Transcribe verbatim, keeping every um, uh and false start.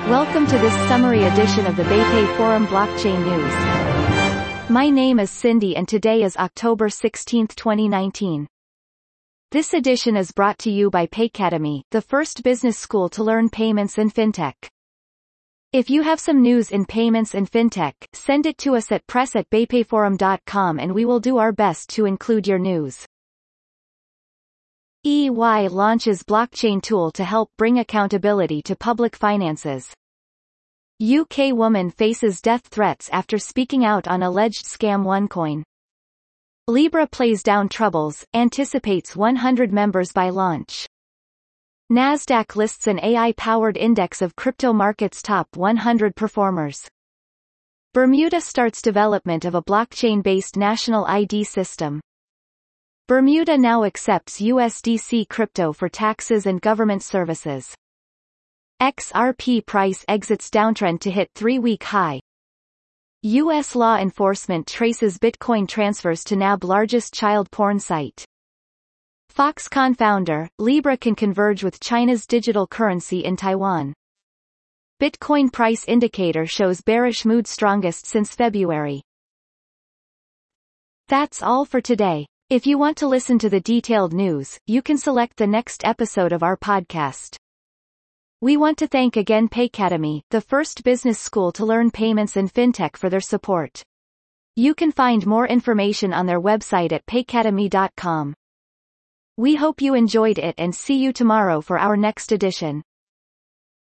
Welcome to this summary edition of the BayPay Forum Blockchain News. My name is Cindy and today is October sixteenth, twenty nineteen. This edition is brought to you by Paycademy, the first business school to learn payments and fintech. If you have some news in payments and fintech, send it to us at press at baypayforum dot com and we will do our best to include your news. E Y launches blockchain tool to help bring accountability to public finances. U K woman faces death threats after speaking out on alleged scam OneCoin. Libra plays down troubles, anticipates one hundred members by launch. Nasdaq lists an A I-powered index of crypto markets' top one hundred performers. Bermuda starts development of a blockchain-based national I D system. Bermuda now accepts U S D C crypto for taxes and government services. X R P price exits downtrend to hit three-week high. U S law enforcement traces Bitcoin transfers to N A B largest child porn site. Foxconn founder, Libra can converge with China's digital currency in Taiwan. Bitcoin price indicator shows bearish mood strongest since February. That's all for today. If you want to listen to the detailed news, you can select the next episode of our podcast. We want to thank again Paycademy, the first business school to learn payments and fintech, for their support. You can find more information on their website at paycademy dot com. We hope you enjoyed it and see you tomorrow for our next edition.